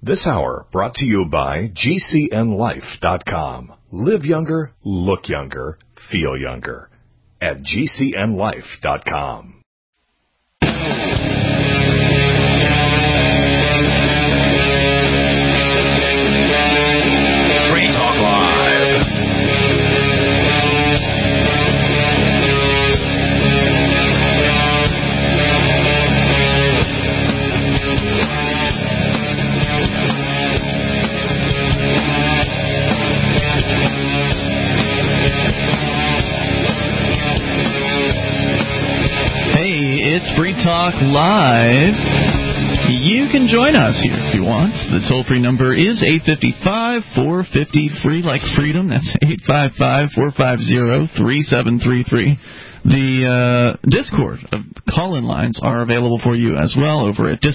This hour brought to you by GCNLife.com. Live younger, look younger, feel younger. At GCNLife.com. Free Talk Live. It's Free Talk Live. You can join us here if you want. The toll-free number is 855-450-FREE, like freedom. That's 855-450-3733. The Discord call-in lines are available for you as well over at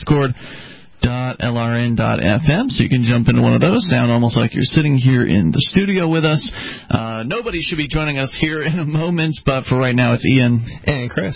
discord.lrn.fm, so you can jump into one of those. Sound almost like you're sitting here in the studio with us. Nobody should be joining us here in a moment, but for right now it's Ian and Chris.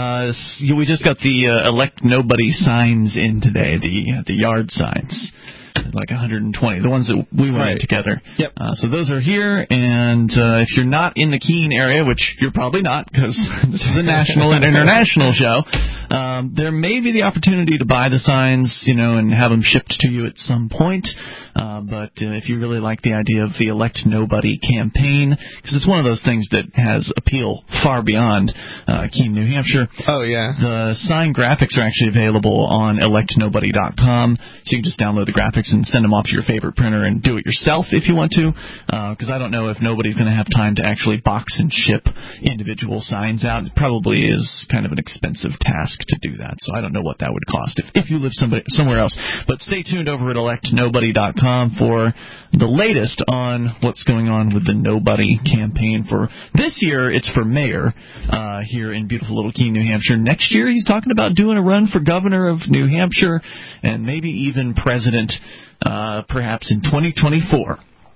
We just got the elect nobody signs in today, the yard signs. Like 120, the ones that we went together. Yep. So those are here, and if you're not in the Keene area, which you're probably not because this is a national and international show, there may be the opportunity to buy the signs, and have them shipped to you at some point. But if you really like the idea of the Elect Nobody campaign, because it's one of those things that has appeal far beyond Keene, New Hampshire. Oh, yeah. The sign graphics are actually available on electnobody.com, so you can just download the graphics and send them off to your favorite printer and do it yourself if you want to, because I don't know if nobody's going to have time to actually box and ship individual signs out. It probably is kind of an expensive task to do that, so I don't know what that would cost if you live somewhere else. But stay tuned over at electnobody.com for the latest on what's going on with the Nobody campaign. For this year, it's for mayor here in beautiful little Keene, New Hampshire. Next year, he's talking about doing a run for governor of New Hampshire and maybe even president, perhaps in 2024.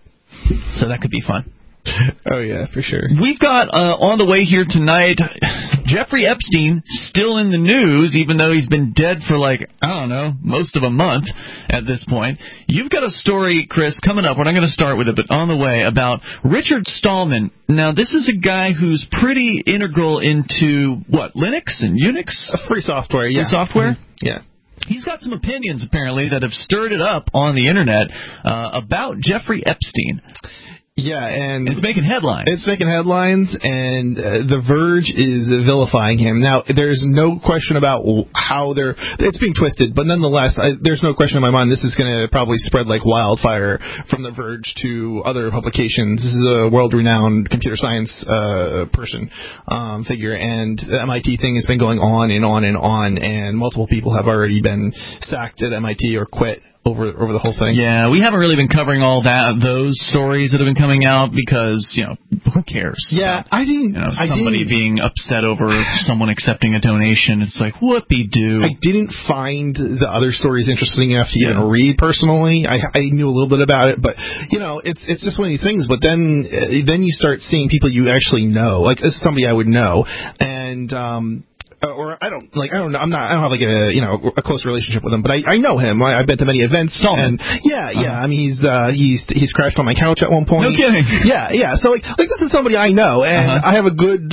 So that could be fun. Oh, yeah, for sure. We've got on the way here tonight, Jeffrey Epstein still in the news, even though he's been dead for most of a month at this point. You've got a story, Chris, coming up. We're not going to start with it, but on the way, about Richard Stallman. Now, this is a guy who's pretty integral into, Linux and Unix? Free software, yeah. Free software? Mm-hmm. Yeah. He's got some opinions, apparently, that have stirred it up on the Internet about Jeffrey Epstein. Yeah, and it's making headlines. It's making headlines, and The Verge is vilifying him. Now, there's no question about how it's being twisted, but nonetheless, there's no question in my mind this is going to probably spread like wildfire from The Verge to other publications. This is a world-renowned computer science figure, and the MIT thing has been going on and on and on, and multiple people have already been sacked at MIT or quit over the whole thing. Yeah, we haven't really been covering all those stories that have been coming out because, who cares? Yeah, somebody being upset over someone accepting a donation. It's like, whoopee-doo. I didn't find the other stories interesting enough to even read personally. I knew a little bit about it, but, it's just one of these things. But then you start seeing people you actually know, like somebody I would know, and I don't know. I don't have like a close relationship with him, but I know him. I've been to many events. Stallman. And I mean, he's crashed on my couch at one point. No kidding. Yeah. So like this is somebody I know, and I have a good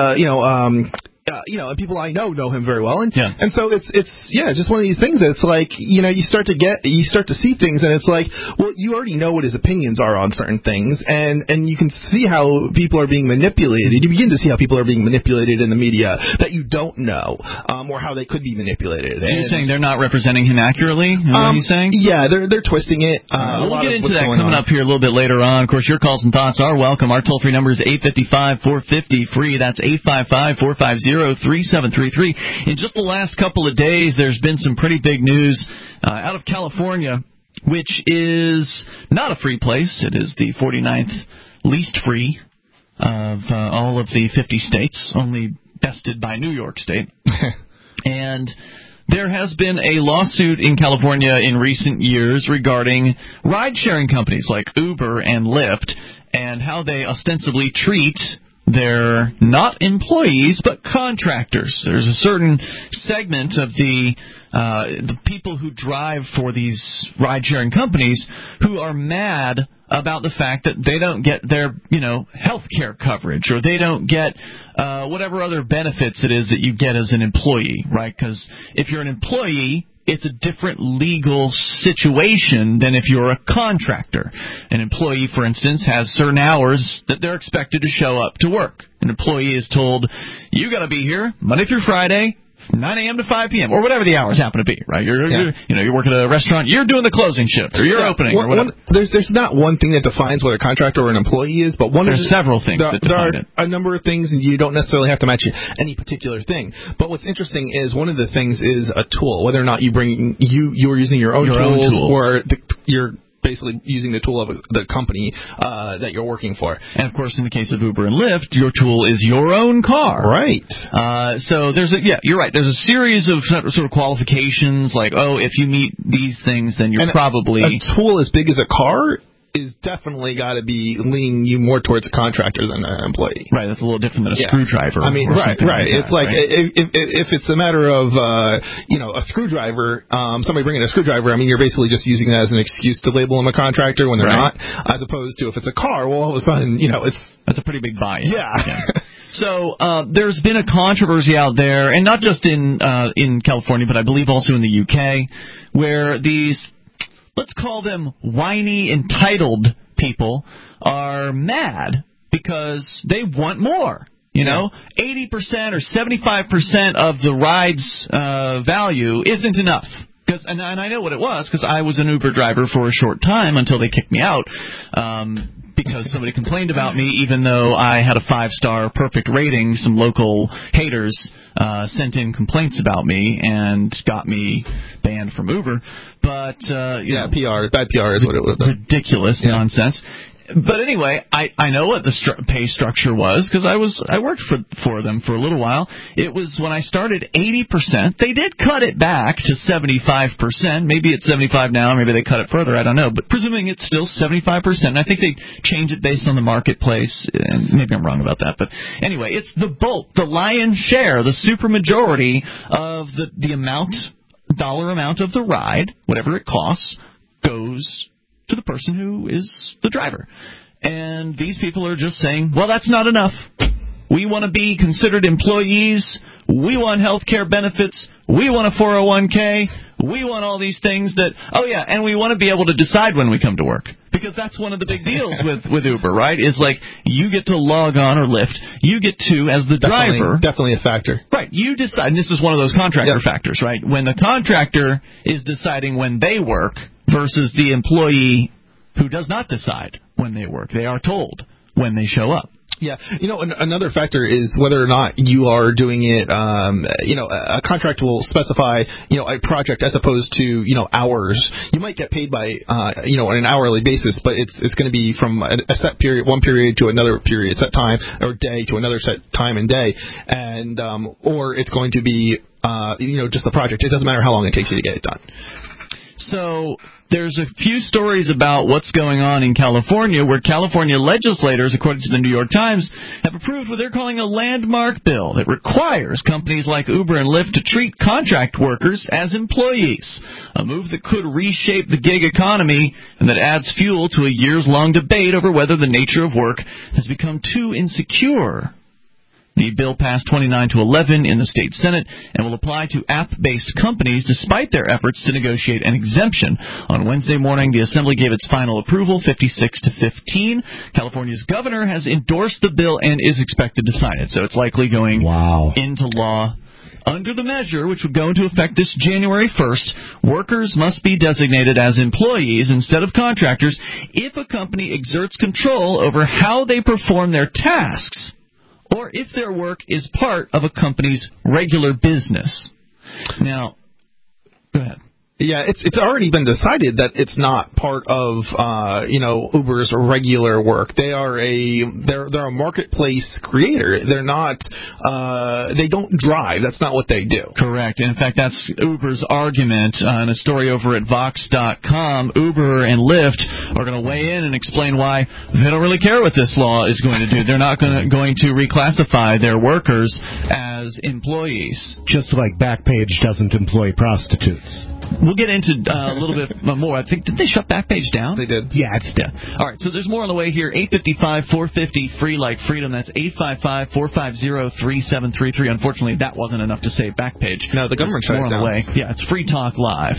and people I know him very well, and so it's just one of these things that it's like you start to see things, and it's like, well, you already know what his opinions are on certain things, and you can see how people are being manipulated. You begin to see how people are being manipulated in the media that you don't know, or how they could be manipulated. So you're saying they're not representing him accurately? Is what he's saying? Yeah, they're twisting it. We'll get into that coming up here a little bit later on. Of course, your calls and thoughts are welcome. Our toll-free number is 855-450-FREE. That's 855-450-3733. In just the last couple of days, there's been some pretty big news out of California, which is not a free place. It is the 49th least free of all of the 50 states, only bested by New York State. And there has been a lawsuit in California in recent years regarding ride-sharing companies like Uber and Lyft and how they ostensibly treat they're not employees but contractors. There's a certain segment of the people who drive for these ride-sharing companies who are mad about the fact that they don't get their, health care coverage, or they don't get whatever other benefits it is that you get as an employee, right? Because if you're an employee, it's a different legal situation than if you're a contractor. An employee, for instance, has certain hours that they're expected to show up to work. An employee is told, you got to be here Monday through Friday, 9 a.m. to 5 p.m., or whatever the hours happen to be, right? You're working at a restaurant, you're doing the closing shift, or you're opening, or whatever. There's not one thing that defines what a contractor or an employee is, but there's several things that define it. There are a number of things, and you don't necessarily have to match any particular thing. But what's interesting is one of the things is a tool, whether or not you're using your own tools, or you're basically using the tool of the company that you're working for. And, of course, in the case of Uber and Lyft, your tool is your own car. Right. So you're right. There's a series of sort of qualifications, like, if you meet these things, then you're probably... A tool as big as a car is definitely got to be leaning you more towards a contractor than an employee. Right, that's a little different than a screwdriver. I mean, right. It's like if it's a matter of a screwdriver, somebody bringing a screwdriver, I mean, you're basically just using that as an excuse to label them a contractor when they're not, as opposed to if it's a car, well, all of a sudden, that's a pretty big bias. Yeah. So there's been a controversy out there, and not just in California, but I believe also in the UK, where these, let's call them whiny, entitled people, are mad because they want more. 80% or 75% of the ride's value isn't enough. And I know what it was, because I was an Uber driver for a short time until they kicked me out because somebody complained about me, even though I had a 5-star perfect rating. Some local haters sent in complaints about me and got me banned from Uber. But bad PR is what it was. Ridiculous nonsense. But anyway, I know what the pay structure was, because I worked for them for a little while. It was, when I started, 80%. They did cut it back to 75%. Maybe it's 75 now, maybe they cut it further, I don't know. But presuming it's still 75%, I think they change it based on the marketplace, and maybe I'm wrong about that. But anyway, it's the bulk, the lion's share, the supermajority of the dollar amount of the ride, whatever it costs, goes to the person who is the driver. And these people are just saying, well, that's not enough. We want to be considered employees. We want health care benefits. We want a 401k. We want all these things that, and we want to be able to decide when we come to work. Because that's one of the big deals with Uber, right? Is like, you get to log on, or Lyft, you get to, as the driver. Definitely a factor. Right. You decide, and this is one of those contractor factors, right? When the contractor is deciding when they work versus the employee who does not decide when they work. They are told when they show up. Yeah. Another factor is whether or not you are doing it, a contract will specify, a project as opposed to, hours. You might get paid by, on an hourly basis, but it's going to be from a set period, one period to another period, set time, or day to another set time and day. And, or it's going to be, just a project. It doesn't matter how long it takes you to get it done. So there's a few stories about what's going on in California, where California legislators, according to the New York Times, have approved what they're calling a landmark bill that requires companies like Uber and Lyft to treat contract workers as employees, a move that could reshape the gig economy and that adds fuel to a years-long debate over whether the nature of work has become too insecure. The bill passed 29-11 in the state Senate and will apply to app-based companies despite their efforts to negotiate an exemption. On Wednesday morning, the Assembly gave its final approval, 56-15. California's governor has endorsed the bill and is expected to sign it, so it's likely going into law. Under the measure, which would go into effect this January 1st, workers must be designated as employees instead of contractors if a company exerts control over how they perform their tasks, or if their work is part of a company's regular business. Now, go ahead. Yeah, it's already been decided that it's not part of Uber's regular work. They're a marketplace creator. They're not they don't drive. That's not what they do. Correct. In fact, that's Uber's argument in a story over at Vox.com. Uber and Lyft are going to weigh in and explain why they don't really care what this law is going to do. They're not going to reclassify their workers as employees. Just like Backpage doesn't employ prostitutes. We'll get into a little bit more. I think, did they shut Backpage down? They did. Yeah, All right, so there's more on the way here. 855-450, free like freedom. That's 855-450-3733. Unfortunately, that wasn't enough to save Backpage. No, the government shut it down. More on the way. Yeah, it's Free Talk Live.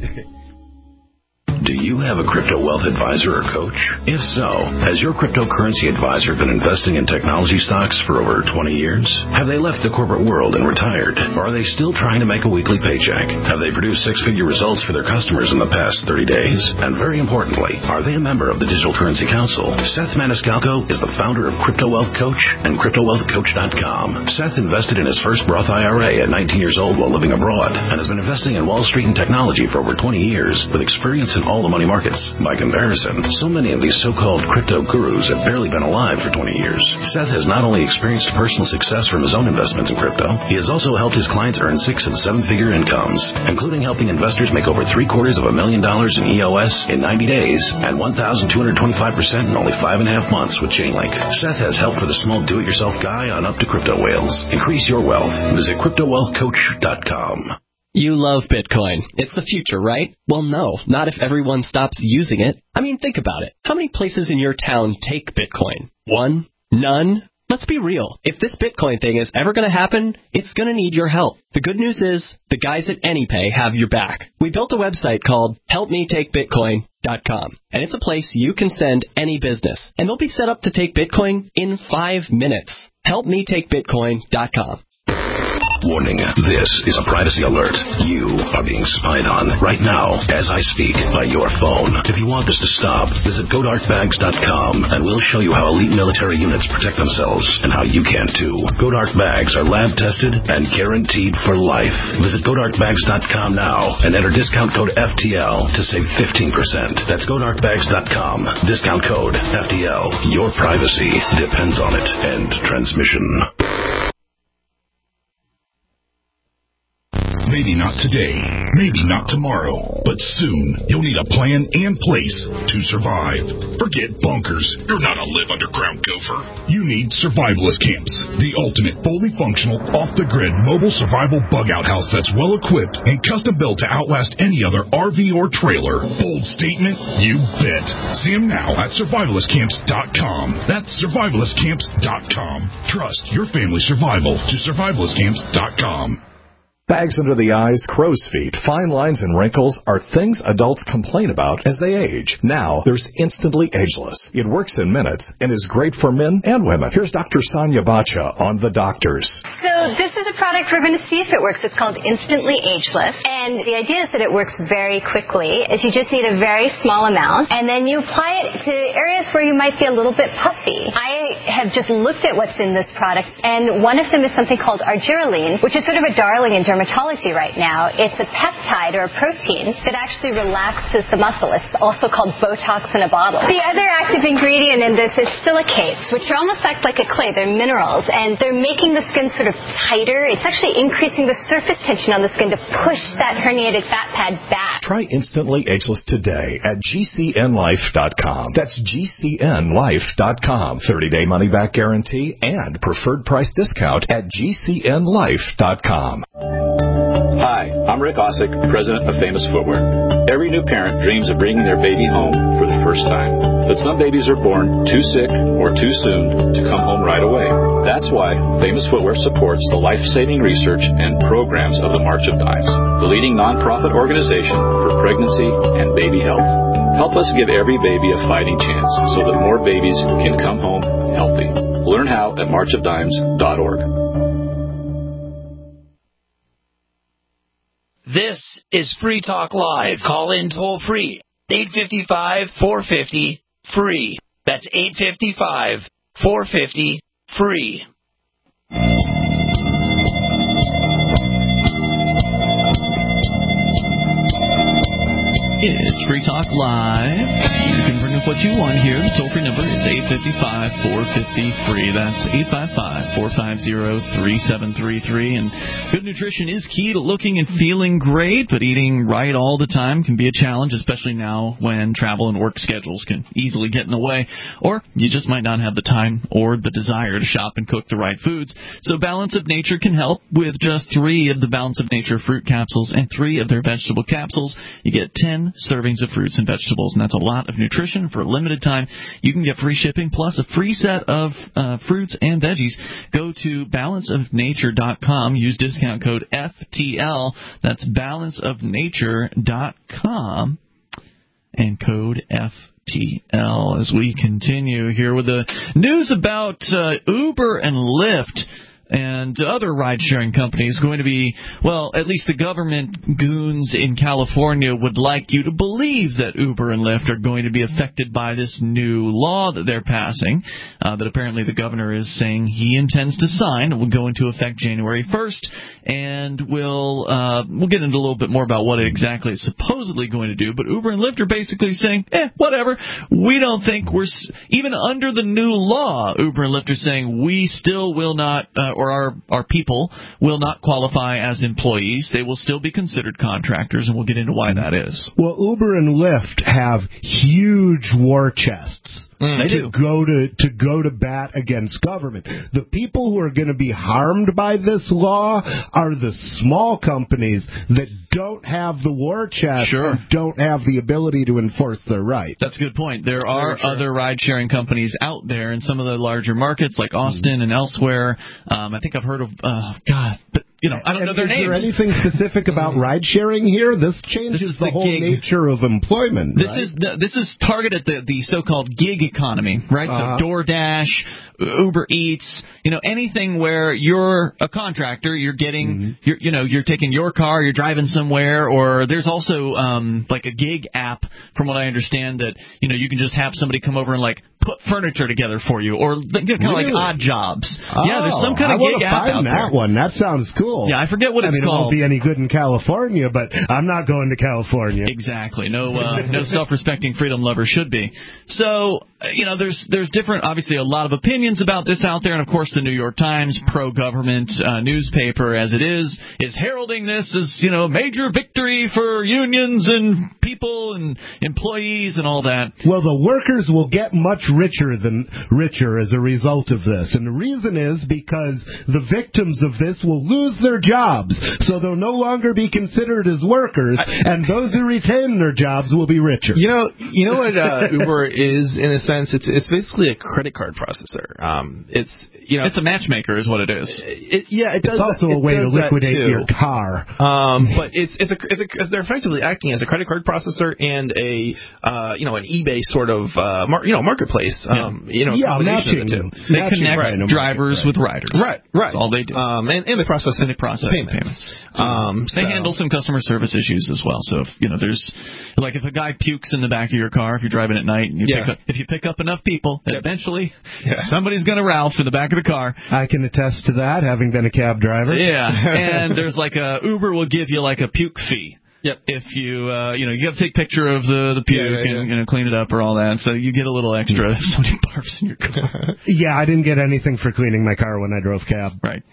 Do you have a crypto wealth advisor or coach? If so, has your cryptocurrency advisor been investing in technology stocks for over 20 years? Have they left the corporate world and retired? Or are they still trying to make a weekly paycheck? Have they produced six-figure results for their customers in the past 30 days? And very importantly, are they a member of the Digital Currency Council? Seth Maniscalco is the founder of Crypto Wealth Coach and CryptoWealthCoach.com. Seth invested in his first Roth IRA at 19 years old while living abroad and has been investing in Wall Street and technology for over 20 years with experience in all the money markets. By comparison, so many of these so-called crypto gurus have barely been alive for 20 years. Seth has not only experienced personal success from his own investments in crypto, he has also helped his clients earn 6- and 7-figure incomes, including helping investors make over $750,000 in EOS in 90 days and 1,225% in only 5.5 months with Chainlink. Seth has help for the small do-it-yourself guy on up to crypto whales. Increase your wealth. Visit CryptoWealthCoach.com. You love Bitcoin. It's the future, right? Well, no, not if everyone stops using it. I mean, think about it. How many places in your town take Bitcoin? One? None? Let's be real. If this Bitcoin thing is ever going to happen, it's going to need your help. The good news is the guys at AnyPay have your back. We built a website called HelpMeTakeBitcoin.com, and it's a place you can send any business, and they'll be set up to take Bitcoin in 5 minutes. HelpMeTakeBitcoin.com. Warning, this is a privacy alert. You are being spied on right now as I speak by your phone. If you want this to stop, visit GoDarkBags.com and we'll show you how elite military units protect themselves and how you can too. GoDark Bags are lab tested and guaranteed for life. Visit GoDarkBags.com now and enter discount code FTL to save 15%. That's GoDarkBags.com. Discount code FTL. Your privacy depends on it. End transmission. Maybe not today, maybe not tomorrow, but soon you'll need a plan and place to survive. Forget bunkers. You're not a live underground gopher. You need Survivalist Camps, the ultimate fully functional, off-the-grid mobile survival bug-out house that's well-equipped and custom-built to outlast any other RV or trailer. Bold statement? You bet. See them now at survivalistcamps.com. That's survivalistcamps.com. Trust your family's survival to survivalistcamps.com. Bags under the eyes, crow's feet, fine lines, and wrinkles are things adults complain about as they age. Now, there's Instantly Ageless. It works in minutes and is great for men and women. Here's Dr. Sonia Bacha on The Doctors. So this is a product we're going to see if it works. It's called Instantly Ageless. And the idea is that it works very quickly, as you just need a very small amount, and then you apply it to areas where you might be a little bit puffy. I have just looked at what's in this product, and one of them is something called argireline, which is sort of a darling in dermatology right now. It's a peptide or a protein that actually relaxes the muscle. It's also called Botox in a bottle. The other active ingredient in this is silicates, which are almost act like a clay. They're minerals, and they're making the skin sort of tighter. It's actually increasing the surface tension on the skin to push that herniated fat pad back. Try Instantly Ageless today at GCNLife.com. That's GCNLife.com. 30-day money-back guarantee and preferred price discount at GCNLife.com. Hi, I'm Rick Osick, president of Famous Footwear. Every new parent dreams of bringing their baby home for the first time. But some babies are born too sick or too soon to come home right away. That's why Famous Footwear supports the life-saving research and programs of the March of Dimes, the leading nonprofit organization for pregnancy and baby health. Help us give every baby a fighting chance so that more babies can come home healthy. Learn how at marchofdimes.org. This is Free Talk Live. Call in toll free. 855-450-FREE. That's 855-450-FREE. It's Free Talk Live. You can bring up what you want here. The toll-free number is 855-450-FREE. That's 855-450-3733. And good nutrition is key to looking and feeling great, but eating right all the time can be a challenge, especially now when travel and work schedules can easily get in the way, or you just might not have the time or the desire to shop and cook the right foods. So Balance of Nature can help with just 3 of the Balance of Nature fruit capsules and 3 of their vegetable capsules. You get 10 servings of fruits and vegetables, and that's a lot of nutrition for a limited time. You can get free shipping plus a free set of fruits and veggies. Go to balanceofnature.com. Use discount code FTL. That's balanceofnature.com and code FTL. As we continue here with the news about Uber and Lyft and other ride-sharing companies going to be, well, at least the government goons in California would like you to believe that Uber and Lyft are going to be affected by this new law that they're passing, that apparently the governor is saying he intends to sign. It will go into effect January 1st, and we'll get into a little bit more about what it exactly is supposedly going to do, but Uber and Lyft are basically saying, whatever, we don't think even under the new law, Uber and Lyft are saying we still will not, or our people will not qualify as employees. They will still be considered contractors, and we'll get into why that is. Well, Uber and Lyft have huge war chests to go to bat against government. The people who are going to be harmed by this law are the small companies that don't have the war chest and don't have the ability to enforce their rights. That's a good point. There are other ride-sharing companies out there in some of the larger markets like Austin and elsewhere. I think I've heard of, but I don't know their names. Is there anything specific about ride-sharing here? This changes the whole nature of employment. This is targeted at the so-called gig economy, right? So DoorDash, Uber Eats, anything where you're a contractor, you're getting, you're taking your car, you're driving somewhere, or there's also like a gig app, from what I understand, that you can just have somebody come over and put furniture together for you, or kind of like Odd Jobs. There's some kind of gig app out there. That one. That sounds cool. Yeah, I forget what it's called. It won't be any good in California, but I'm not going to California. Exactly. No self-respecting freedom lover should be. So, there's different, obviously, a lot of opinions about this out there, and of course the New York Times, pro-government newspaper as it is heralding this as, a major victory for unions and people and employees and all that. Well, the workers will get much richer as a result of this, and the reason is because the victims of this will lose their jobs, so they'll no longer be considered as workers, and those who retain their jobs will be richer. You know what Uber is, in a sense? It's basically a credit card processor. It's a matchmaker, is what it is. It does. It's also a way to liquidate your car. But they're effectively acting as a credit card processor and an eBay sort of marketplace. Matching. They connect drivers with riders. Right. That's all they do. And they process payments. They handle some customer service issues as well. So if there's if a guy pukes in the back of your car, if you're driving at night, and if you pick up enough people, eventually somebody's going to ralph in the back of the car. I can attest to that, having been a cab driver. Yeah, and there's Uber will give you a puke fee. Yep. If you you have to take a picture of the puke and clean it up or all that, so you get a little extra if somebody barfs in your car. Yeah, I didn't get anything for cleaning my car when I drove cab. Right.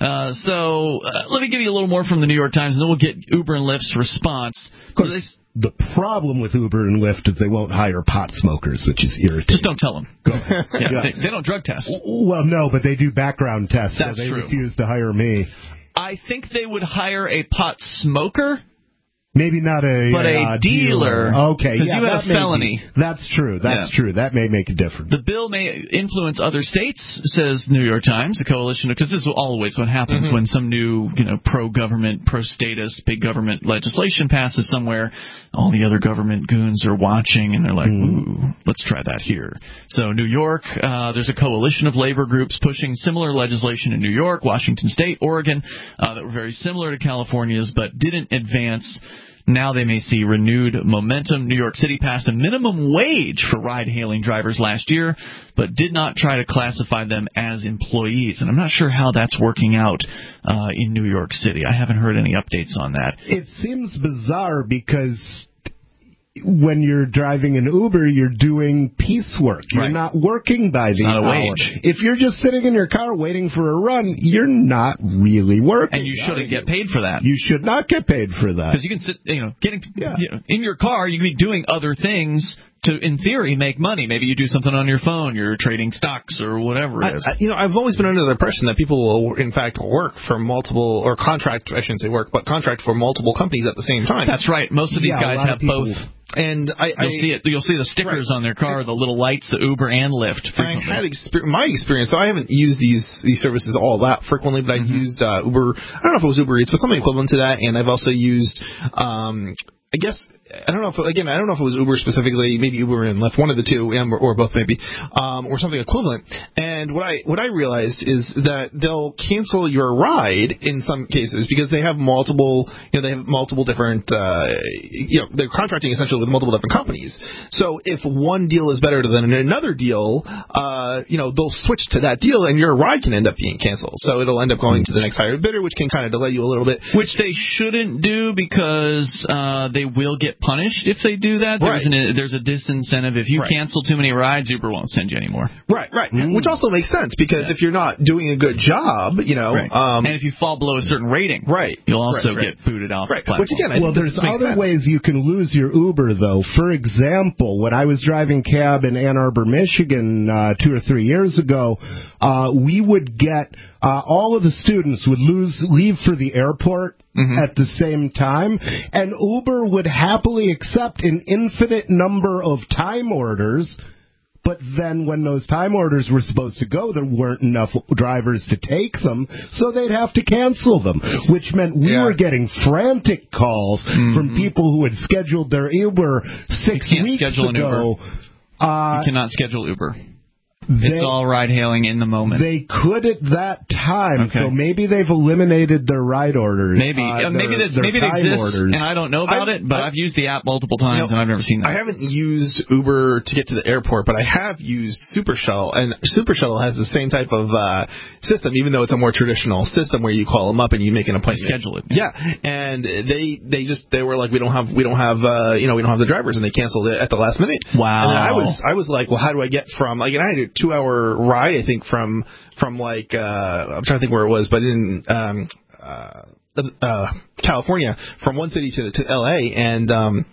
So let me give you a little more from the New York Times, and then we'll get Uber and Lyft's response. The problem with Uber and Lyft is they won't hire pot smokers, which is irritating. Just don't tell them. Go ahead. They don't drug test. Well, no, but they do background tests, That's so they true. refuse to hire me. I think they would hire a pot smoker. Maybe not a dealer. Okay, because you have a felony. That's true. That's true. That may make a difference. The bill may influence other states, says New York Times, a coalition, because this is always what happens when some new, pro-government, pro-status, big government legislation passes somewhere. All the other government goons are watching, and they're like, ooh, let's try that here. So New York, there's a coalition of labor groups pushing similar legislation in New York, Washington State, Oregon, that were very similar to California's, but didn't advance. Now they may see renewed momentum. New York City passed a minimum wage for ride-hailing drivers last year, but did not try to classify them as employees. And I'm not sure how that's working out in New York City. I haven't heard any updates on that. It seems bizarre because when you're driving an Uber, you're doing piecework. You're not working by the hour. Not a wage. If you're just sitting in your car waiting for a run, you're not really working. And you shouldn't get paid for that. You should not get paid for that. Because you can sit, in your car, you can be doing other things to, in theory, make money. Maybe you do something on your phone. You're trading stocks or whatever it is. I've always been under the impression that people will, in fact, work for multiple, or contract, I shouldn't say work, but contract for multiple companies at the same time. That's right. Most of these guys have both. And you'll see the stickers on their car, the little lights, the Uber and Lyft. Frequently. I had my experience. So I haven't used these services all that frequently, but I've used Uber. I don't know if it was Uber Eats, but something equivalent to that. And I've also used, I guess, I don't know if it was Uber specifically, maybe Uber and Lyft, one of the two, or both maybe, or something equivalent. And what I realized is that they'll cancel your ride in some cases because they have multiple different, they're contracting essentially with multiple different companies. So if one deal is better than another deal, they'll switch to that deal and your ride can end up being canceled. So it'll end up going to the next higher bidder, which can kind of delay you a little bit. Which they shouldn't do because they will get punished if they do that. There's a disincentive. If you cancel too many rides, Uber won't send you anymore. Right. Which also makes sense because if you're not doing a good job, and if you fall below a certain rating, you'll also get booted off the platform. Which again, there's other ways you can lose your Uber though. For example, when I was driving cab in Ann Arbor, Michigan 2 or 3 years ago, we would get all of the students would leave for the airport at the same time, and Uber would happily accept an infinite number of time orders, but then when those time orders were supposed to go, there weren't enough drivers to take them, so they'd have to cancel them, which meant we were getting frantic calls from people who had scheduled their Uber 6 weeks ago. You cannot schedule Uber. It's all ride-hailing in the moment. They could at that time, so maybe they've eliminated their ride orders. Maybe it exists, and I don't know about it, but I've used the app multiple times, and I've never seen that. I haven't used Uber to get to the airport, but I have used Super Shuttle, and Super Shuttle has the same type of system, even though it's a more traditional system where you call them up and you make an appointment. Schedule it. Yeah, and they were like, we don't have the drivers, and they canceled it at the last minute. Wow. And then I was like, well, how do I get from and I had a 2-hour ride, I think, from like I'm trying to think where it was, but in California, from one city to LA, and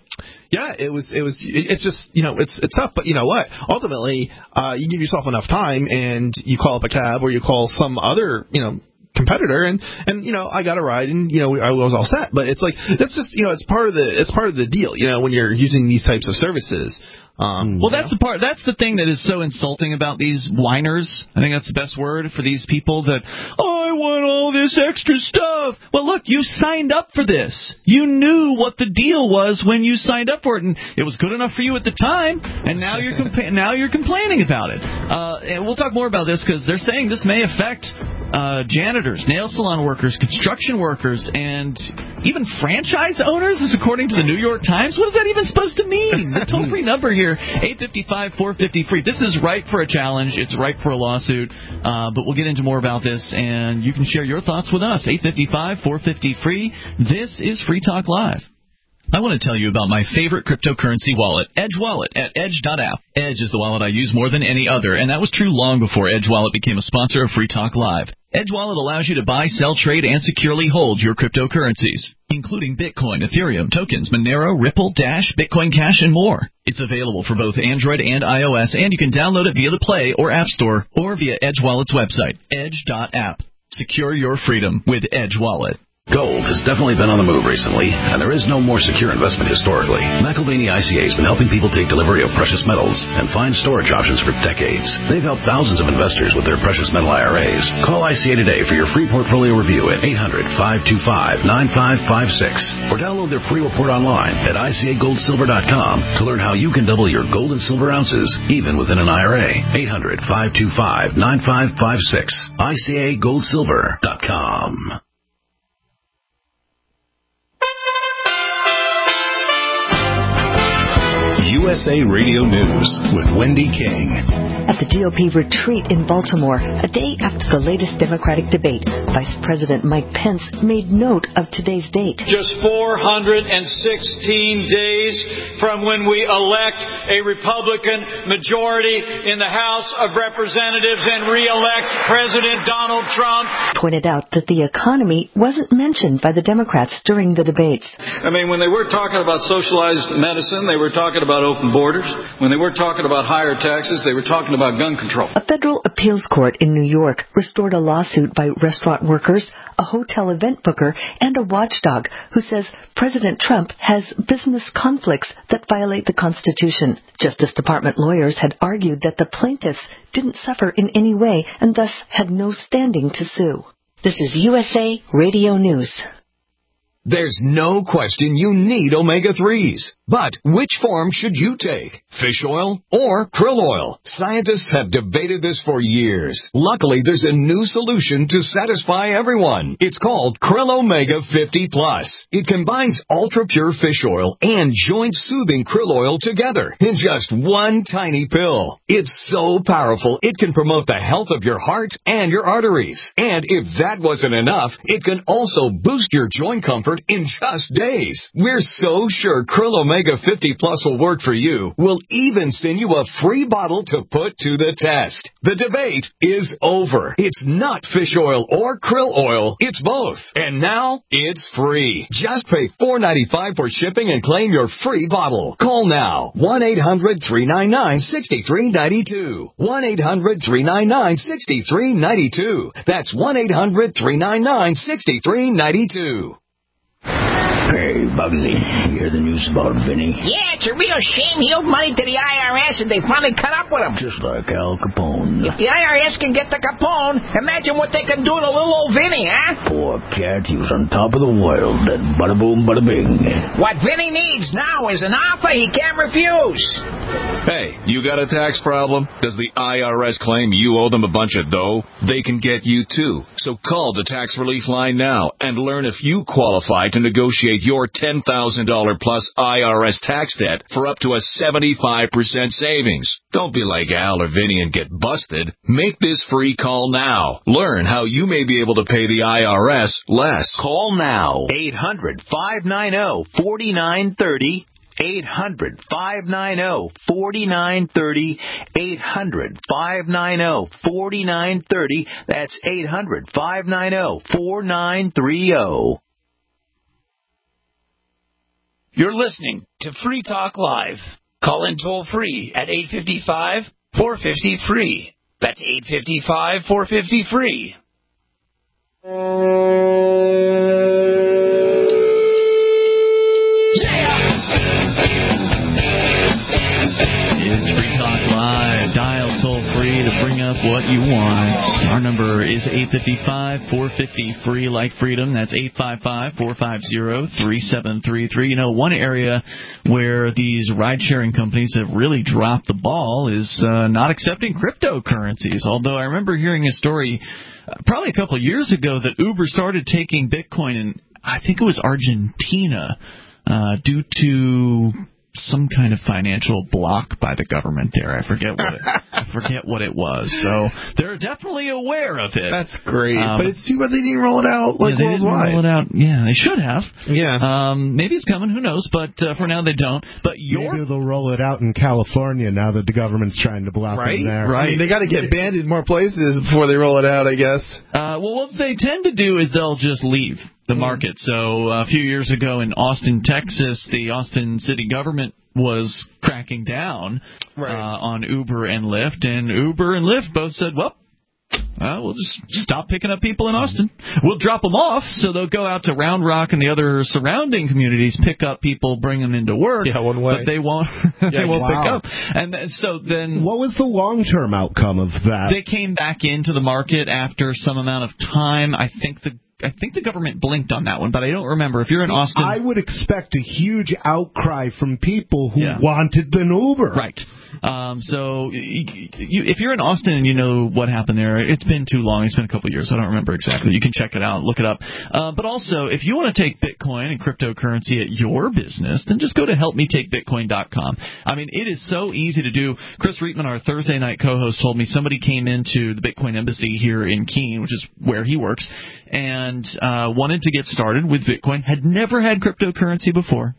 it's just it's tough, but you know what? Ultimately, you give yourself enough time, and you call up a cab or you call some other competitor, and I got a ride, and I was all set. But it's like that's just it's part of the deal, when you're using these types of services. That's the thing that is so insulting about these whiners. I think that's the best word for these people that, I want all this extra stuff. Well, look, you signed up for this. You knew what the deal was when you signed up for it, and it was good enough for you at the time, and now you're complaining about it. And we'll talk more about this because they're saying this may affect janitors, nail salon workers, construction workers, and even franchise owners, is according to the New York Times. What is that even supposed to mean? The toll-free number here, 855-450-FREE. This is ripe for a challenge. It's ripe for a lawsuit. But we'll get into more about this, and you can share your thoughts with us. 855-450-FREE. This is Free Talk Live. I want to tell you about my favorite cryptocurrency wallet, Edge Wallet, at edge.app. Edge is the wallet I use more than any other, and that was true long before Edge Wallet became a sponsor of Free Talk Live. Edge Wallet allows you to buy, sell, trade, and securely hold your cryptocurrencies, including Bitcoin, Ethereum, tokens, Monero, Ripple, Dash, Bitcoin Cash, and more. It's available for both Android and iOS, and you can download it via the Play or App Store or via Edge Wallet's website, edge.app. Secure your freedom with Edge Wallet. Gold has definitely been on the move recently, and there is no more secure investment historically. McElvaney ICA has been helping people take delivery of precious metals and find storage options for decades. They've helped thousands of investors with their precious metal IRAs. Call ICA today for your free portfolio review at 800-525-9556 or download their free report online at ICAGoldSilver.com to learn how you can double your gold and silver ounces even within an IRA. 800-525-9556. ICAGoldSilver.com. USA Radio News with Wendy King. At the GOP retreat in Baltimore, a day after the latest Democratic debate, Vice President Mike Pence made note of today's date. Just 416 days from when we elect a Republican majority in the House of Representatives and re-elect President Donald Trump. Pointed out that the economy wasn't mentioned by the Democrats during the debates. I mean, when they were talking about socialized medicine, they were talking about open borders. When they were talking about higher taxes, they were talking about gun control. A federal appeals court in New York restored a lawsuit by restaurant workers, a hotel event booker, and a watchdog who says President Trump has business conflicts that violate the Constitution. Justice Department lawyers had argued that the plaintiffs didn't suffer in any way and thus had no standing to sue. This is USA Radio News. There's no question you need omega-3s. But which form should you take? Fish oil or krill oil? Scientists have debated this for years. Luckily, there's a new solution to satisfy everyone. It's called Krill Omega 50 Plus. It combines ultra-pure fish oil and joint-soothing krill oil together in just one tiny pill. It's so powerful, it can promote the health of your heart and your arteries. And if that wasn't enough, it can also boost your joint comfort in just days. We're so sure Krill Omega 50 Plus will work for you. We'll even send you a free bottle to put to the test. The debate is over. It's not fish oil or krill oil. It's both. And now it's free. Just pay $4.95 for shipping and claim your free bottle. Call now. 1-800-399-6392. 1-800-399-6392. That's 1-800-399-6392. Hey, Bugsy, you hear the news about Vinny? Yeah, it's a real shame he owed money to the IRS and they finally cut up with him. Just like Al Capone. If the IRS can get the Capone, imagine what they can do to little old Vinny, huh? Poor cat, he was on top of the world, and bada boom, bada bing. What Vinny needs now is an offer he can't refuse. Hey, you got a tax problem? Does the IRS claim you owe them a bunch of dough? They can get you too. So call the Tax Relief Line now and learn if you qualify to negotiate your $10,000 plus IRS tax debt for up to a 75% savings. Don't be like Al or Vinny and get busted. Make this free call now. Learn how you may be able to pay the IRS less. Call now. 800-590-4930. 800-590-4930. 800-590-4930. That's 800-590-4930. You're listening to Free Talk Live. Call in toll free at 855-450-FREE. That's 855-450-FREE. It's Free Talk Live. Dial toll-free to bring up what you want. Our number is 855-450-FREE, like freedom. That's 855-450-3733. You know, one area where these ride-sharing companies have really dropped the ball is not accepting cryptocurrencies. Although I remember hearing a story probably a couple of years ago that Uber started taking Bitcoin in, I think it was Argentina, due to some kind of financial block by the government there. I forget what it was. So they're definitely aware of it. That's great. But it's too bad they didn't roll it out worldwide. Didn't roll it out. Yeah, they should have. Yeah. Maybe it's coming. Who knows? But for now they don't. But maybe they'll roll it out in California now that the government's trying to block them there. Right. I mean, they got to get banned in more places before they roll it out, I guess. Well, what they tend to do is they'll just leave the market. So a few years ago in Austin, Texas, the Austin city government was cracking down on Uber and Lyft, and Uber and Lyft both said, well, we'll just stop picking up people in Austin. We'll drop them off, so they'll go out to Round Rock and the other surrounding communities, pick up people, bring them into work. Yeah, one way. But they won't. They won't pick up. And so then, what was the long-term outcome of that? They came back into the market after some amount of time. I think the think the government blinked on that one, but I don't remember. If you're in Austin, I would expect a huge outcry from people who wanted an Uber. Right. So if you're in Austin and you know what happened there, it's been too long. It's been a couple of years. So I don't remember exactly. You can check it out, look it up. But also, if you want to take Bitcoin and cryptocurrency at your business, then just go to helpmetakebitcoin.com. I mean, it is so easy to do. Chris Reitman, our Thursday night co-host, told me somebody came into the Bitcoin Embassy here in Keene, which is where he works, and wanted to get started with Bitcoin, had never had cryptocurrency before.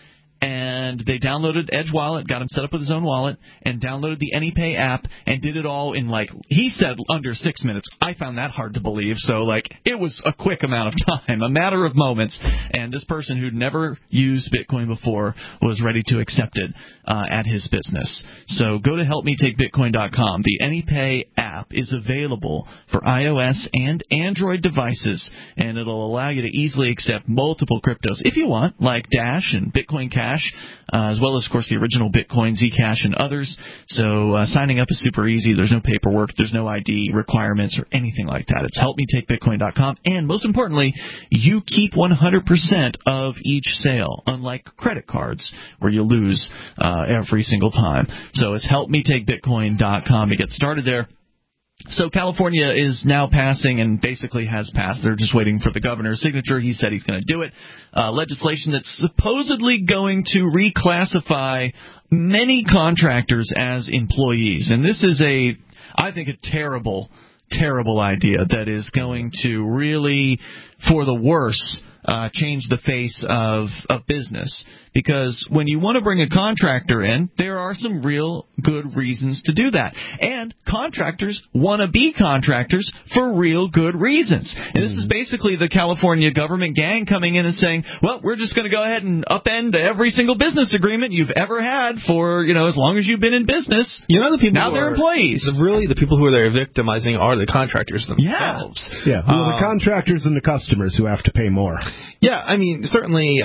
And they downloaded Edge Wallet, got him set up with his own wallet, and downloaded the AnyPay app, and did it all in, like, he said under 6 minutes. I found that hard to believe. So, like, it was a quick amount of time, a matter of moments. And this person who'd never used Bitcoin before was ready to accept it at his business. So go to helpmetakebitcoin.com. The AnyPay app is available for iOS and Android devices, and it'll allow you to easily accept multiple cryptos if you want, like Dash and Bitcoin Cash, as well as, of course, the original Bitcoin, Zcash, and others. So signing up is super easy. There's no paperwork. There's no ID requirements or anything like that. It's helpmetakebitcoin.com. And most importantly, you keep 100% of each sale, unlike credit cards where you lose every single time. So it's helpmetakebitcoin.com to get started there. So California is now passing, and basically has passed. They're just waiting for the governor's signature. He said he's going to do it. Legislation that's supposedly going to reclassify many contractors as employees. And this is I think, a terrible, terrible idea that is going to really, for the worse, change the face of business. Because when you want to bring a contractor in, there are some real good reasons to do that. And contractors want to be contractors for real good reasons. And this is basically the California government gang coming in and saying, well, we're just going to go ahead and upend every single business agreement you've ever had for, as long as you've been in business. The people now they're employees. The people who are there victimizing are the contractors themselves. Yeah. Well, the contractors and the customers who have to pay more. Yeah, I mean, certainly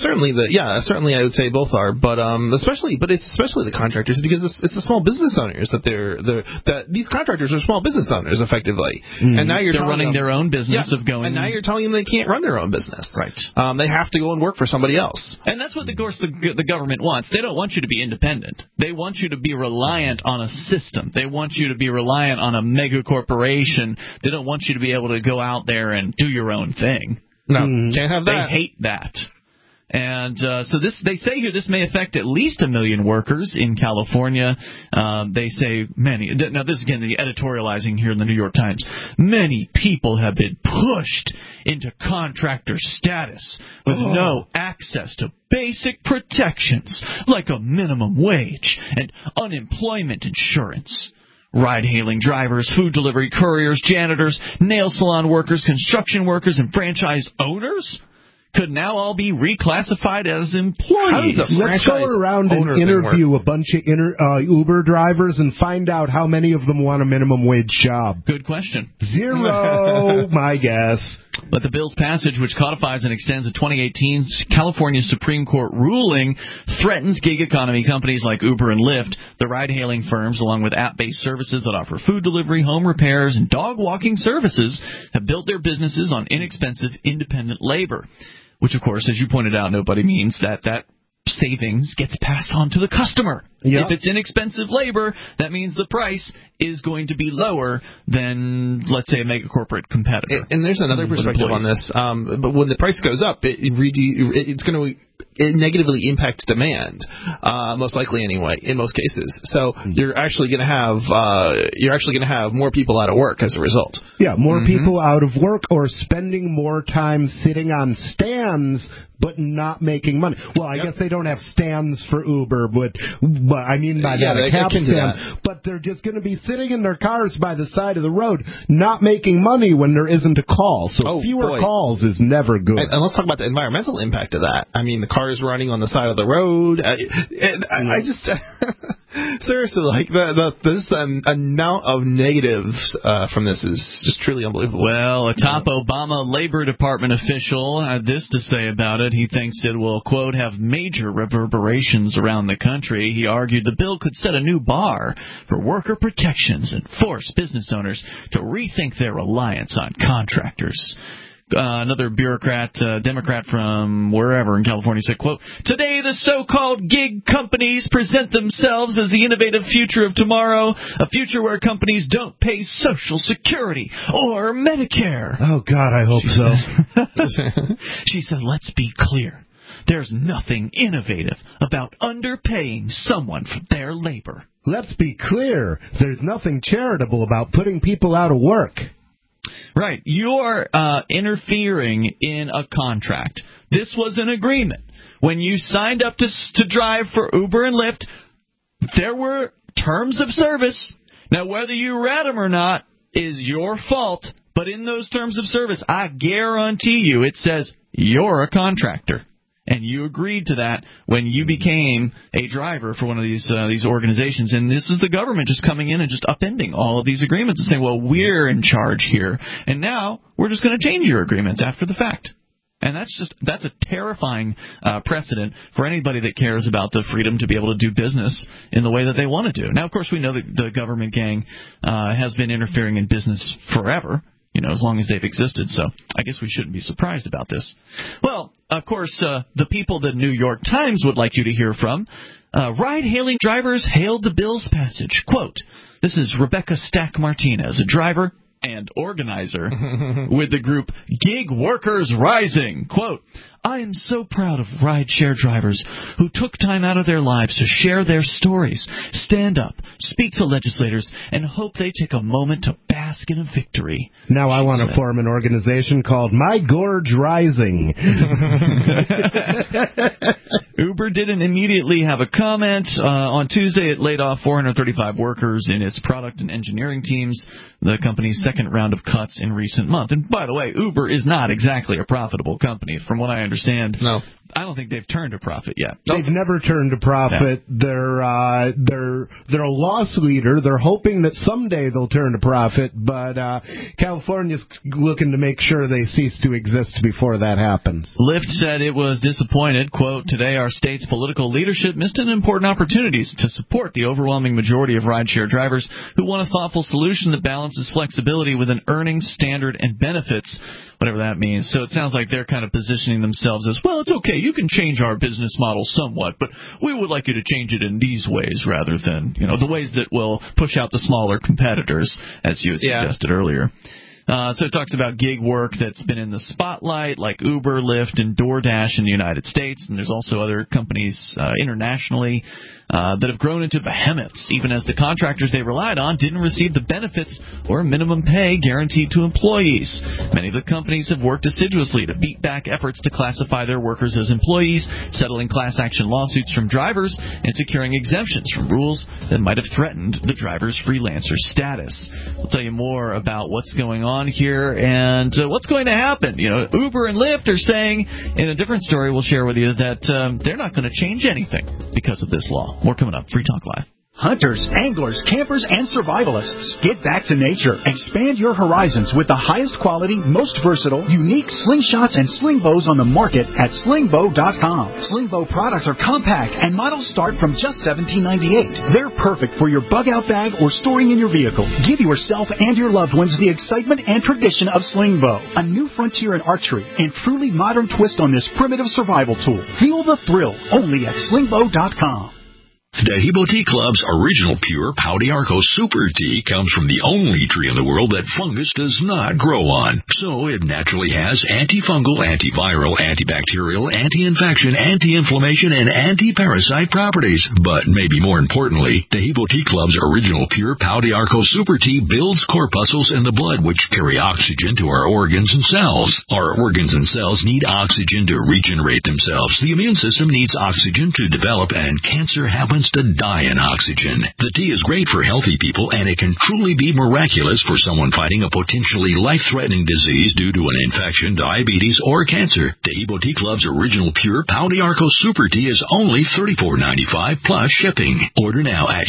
I would say both are, but it's especially the contractors, because it's the small business owners that these contractors are small business owners effectively, and now they're running their own business of going. And now you're telling them they can't run their own business, right? They have to go and work for somebody else, and that's what, of course, the government wants. They don't want you to be independent. They want you to be reliant on a system. They want you to be reliant on a mega corporation. They don't want you to be able to go out there and do your own thing. No, can't have that. They hate that. And so they say here this may affect at least 1 million workers in California. They say many. Now, this is, again, the editorializing here in the New York Times. Many people have been pushed into contractor status with no access to basic protections like a minimum wage and unemployment insurance. Ride-hailing drivers, food delivery couriers, janitors, nail salon workers, construction workers, and franchise owners could now all be reclassified as employees. Let's go around and interview a bunch of Uber drivers and find out how many of them want a minimum wage job. Good question. 0, my guess. But the bill's passage, which codifies and extends a 2018 California Supreme Court ruling, threatens gig economy companies like Uber and Lyft, the ride-hailing firms, along with app-based services that offer food delivery, home repairs, and dog-walking services, have built their businesses on inexpensive, independent labor. Which, of course, as you pointed out, nobody means that savings gets passed on to the customer. Yep. If it's inexpensive labor, that means the price is going to be lower than, let's say, a mega corporate competitor. And there's another perspective on this. But when the price goes up, it's going to negatively impact demand, most likely anyway, in most cases. So you're actually going to have more people out of work as a result. Yeah, more people out of work or spending more time sitting on stands but not making money. Well, I guess they don't have stands for Uber, but I mean by that a cab stand. But they're just going to be sitting in their cars by the side of the road, not making money when there isn't a call. So fewer calls is never good. And let's talk about the environmental impact of that. I mean, the cars running on the side of the road. I just seriously, like the amount of negatives from this is just truly unbelievable. Well, a top Obama Labor Department official had this to say about it. He thinks it will, quote, have major reverberations around the country. He argued the bill could set a new bar for worker protections and force business owners to rethink their reliance on contractors. Another bureaucrat, Democrat from wherever in California said, quote, "Today the so-called gig companies present themselves as the innovative future of tomorrow, a future where companies don't pay Social Security or Medicare." Oh, God, I hope so. She said, "Let's be clear. There's nothing innovative about underpaying someone for their labor." Let's be clear. There's nothing charitable about putting people out of work. Right. You're interfering in a contract. This was an agreement. When you signed up to drive for Uber and Lyft, there were terms of service. Now, whether you read them or not is your fault, but in those terms of service, I guarantee you it says you're a contractor. And you agreed to that when you became a driver for one of these organizations. And this is the government just coming in and just upending all of these agreements and saying, well, we're in charge here, and now we're just going to change your agreements after the fact. And that's a terrifying precedent for anybody that cares about the freedom to be able to do business in the way that they want to do. Now, of course, we know that the government gang has been interfering in business forever. As long as they've existed. So I guess we shouldn't be surprised about this. Well, of course, the people the New York Times would like you to hear from, ride-hailing drivers hailed the bill's passage. Quote, this is Rebecca Stack Martinez, a driver and organizer with the group Gig Workers Rising. Quote, I am so proud of rideshare drivers who took time out of their lives to share their stories, stand up, speak to legislators, and hope they take a moment to bask in a victory. Now I want to form an organization called My Gorge Rising. Uber didn't immediately have a comment. On Tuesday, it laid off 435 workers in its product and engineering teams, the company's second round of cuts in recent months. And by the way, Uber is not exactly a profitable company, from what I understand. No. I don't think they've turned a profit yet. They've never turned a profit. Yeah. They're a loss leader. They're hoping that someday they'll turn a profit, but California's looking to make sure they cease to exist before that happens. Lyft said it was disappointed. Quote, today our state's political leadership missed an important opportunity to support the overwhelming majority of rideshare drivers who want a thoughtful solution that balances flexibility with an earnings standard and benefits, whatever that means. So it sounds like they're kind of positioning themselves as, well, it's okay. You can change our business model somewhat, but we would like you to change it in these ways rather than, the ways that will push out the smaller competitors, as you had suggested earlier. So it talks about gig work that's been in the spotlight, like Uber, Lyft, and DoorDash in the United States, and there's also other companies internationally that have grown into behemoths, even as the contractors they relied on didn't receive the benefits or minimum pay guaranteed to employees. Many of the companies have worked assiduously to beat back efforts to classify their workers as employees, settling class action lawsuits from drivers, and securing exemptions from rules that might have threatened the driver's freelancer status. We'll tell you more about what's going on here and what's going to happen. Uber and Lyft are saying, in a different story we'll share with you, that they're not going to change anything because of this law. More coming up. Free Talk Live. Hunters, anglers, campers, and survivalists. Get back to nature. Expand your horizons with the highest quality, most versatile, unique slingshots and sling bows on the market at slingbow.com. Slingbow products are compact and models start from just $17.98. They're perfect for your bug-out bag or storing in your vehicle. Give yourself and your loved ones the excitement and tradition of Slingbow, a new frontier in archery and truly modern twist on this primitive survival tool. Feel the thrill only at slingbow.com. Dehibo Tea Club's original pure Pau d'Arco Super Tea comes from the only tree in the world that fungus does not grow on. So it naturally has antifungal, antiviral, antibacterial, anti-infection, anti-inflammation, and anti-parasite properties. But maybe more importantly, Dehibo Tea Club's original pure Pau d'Arco Super Tea builds corpuscles in the blood which carry oxygen to our organs and cells. Our organs and cells need oxygen to regenerate themselves. The immune system needs oxygen to develop, and cancer happens to die in oxygen. The tea is great for healthy people, and it can truly be miraculous for someone fighting a potentially life-threatening disease due to an infection, diabetes, or cancer. Dehibo Tea Club's original pure Pau d'Arco Super Tea is only $34.95 plus shipping. Order now at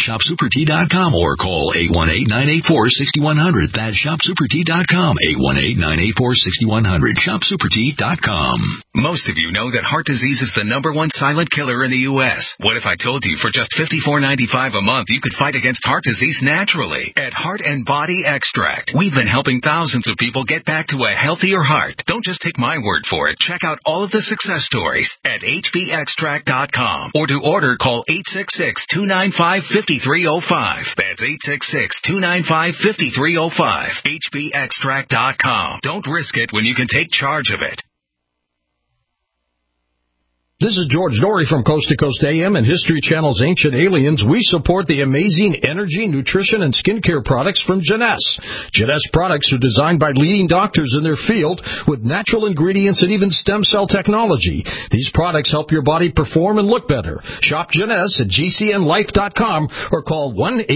ShopSuperTea.com or call 818-984-6100. That's ShopSuperTea.com, 818-984-6100. ShopSuperTea.com. Most of you know that heart disease is the #1 silent killer in the U.S. What if I told you for just $54.95 a month you could fight against heart disease naturally? At Heart and Body Extract, we've been helping thousands of people get back to a healthier heart. Don't just take my word for it. Check out all of the success stories at hbextract.com. Or to order, call 866-295-5305. That's 866-295-5305. hbextract.com. Don't risk it when you can take charge of it. This is George Dory from Coast to Coast AM and History Channel's Ancient Aliens. We support the amazing energy, nutrition, and skincare products from Jeunesse. Jeunesse products are designed by leading doctors in their field with natural ingredients and even stem cell technology. These products help your body perform and look better. Shop Jeunesse at gcnlife.com or call